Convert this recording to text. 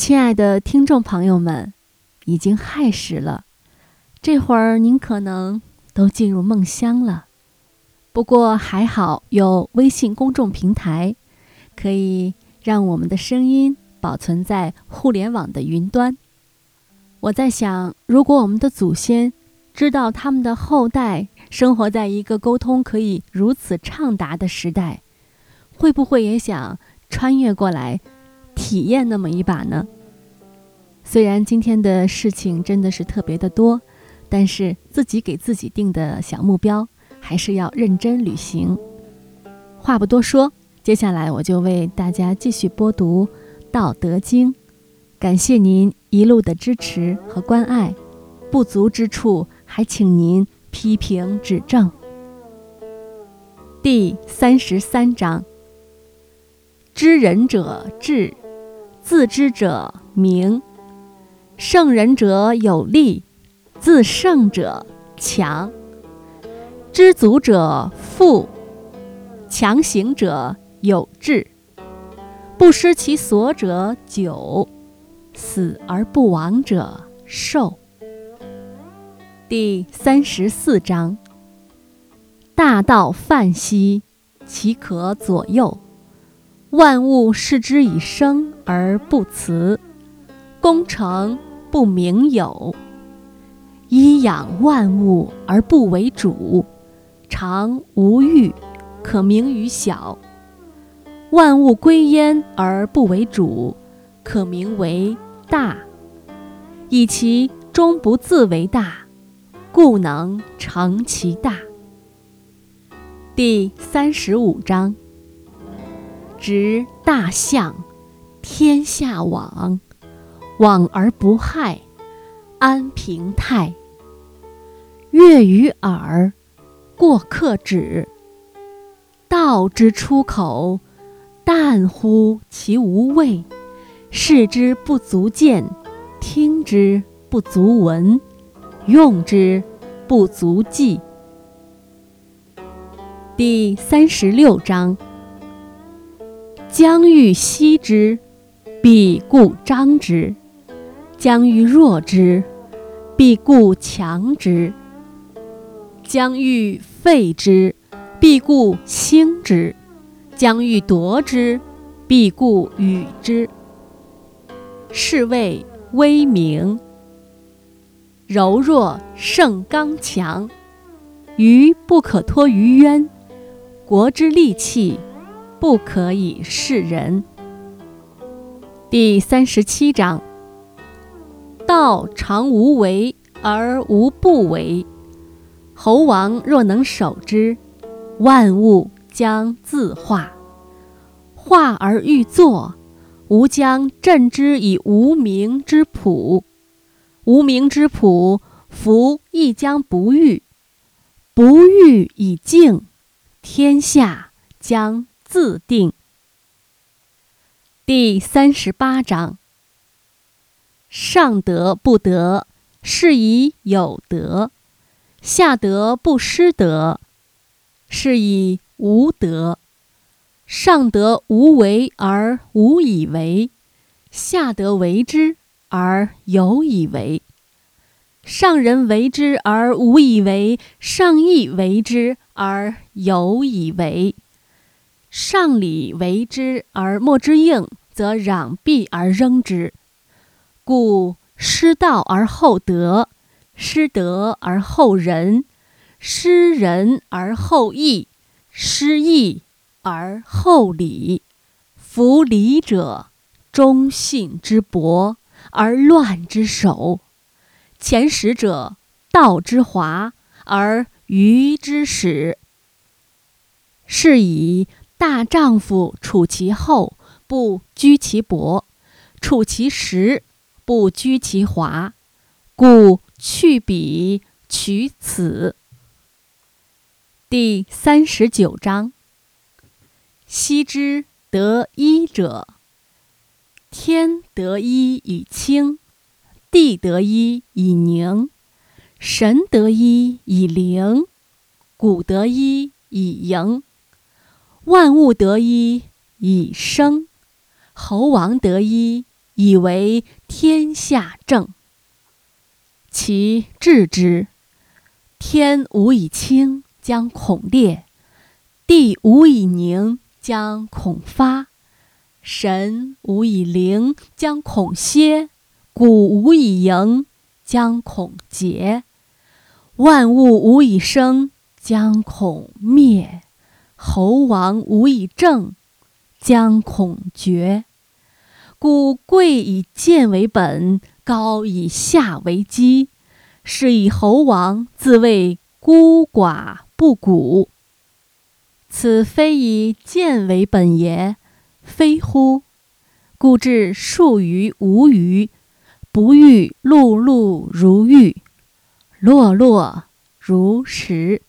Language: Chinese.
亲爱的听众朋友们，已经亥时了，这会儿您可能都进入梦乡了。不过还好有微信公众平台，可以让我们的声音保存在互联网的云端。我在想，如果我们的祖先知道他们的后代生活在一个沟通可以如此畅达的时代，会不会也想穿越过来体验那么一把呢？虽然今天的事情真的是特别的多，但是自己给自己定的小目标还是要认真履行。话不多说，接下来我就为大家继续播读《道德经》，感谢您一路的支持和关爱，不足之处还请您批评指正。第33章：知人者智，自知者明。胜人者有力，自胜者强。知足者富，强行者有志。不失其所者久，死而不亡者寿。第34章：大道泛兮，其可左右。万物视之以生而不辞，功成不名有。一养万物而不为主，常无欲，可名于小。万物归焉而不为主，可名为大。以其终不自为大，故能成其大。第35章：执大象，天下往，往而不害，安平泰。悦于耳，过客止。道之出口，淡乎其无味。视之不足见，听之不足闻，用之不足记。第36章：将欲歙之，必固张之；将欲弱之，必固强之；将欲废之，必固兴之；将欲夺之，必固与之。是谓威名。柔弱胜刚强，鱼不可脱于渊，国之利器不可以示人。第37章：道常无为而无不为，侯王若能守之，万物将自化。化而欲作，吾将镇之以无名之朴。无名之朴，夫亦将不欲。不欲以静，天下将自定。第38章：上德不德，是以有德；下德不失德，是以无德。上德无为而无以为，下德为之而有以为。上人为之而无以为，上义为之而有以为。上礼为之而莫之应，则攘臂而扔之。故失道而后德，失德而后仁，失仁而后义，失义而后礼。夫礼者，忠信之薄，而乱之首。前识者，道之华，而愚之始。是以大丈夫处其厚，不居其薄；处其实，不居其华。故去彼，取此。第39章：昔之得一者，天得一以清，地得一以宁，神得一以灵，谷得一以盈，万物得一以生，侯王得一以为天下正。其治之，天无以清，将恐裂；地无以宁，将恐发；神无以灵，将恐歇；谷无以盈，将恐竭；万物无以生，将恐灭；侯王无以正，将恐绝。故贵以贱为本，高以下为基，是以侯王自谓孤寡不古。此非以贱为本也，非乎？故至数于无余，不欲碌碌如玉，落落如石。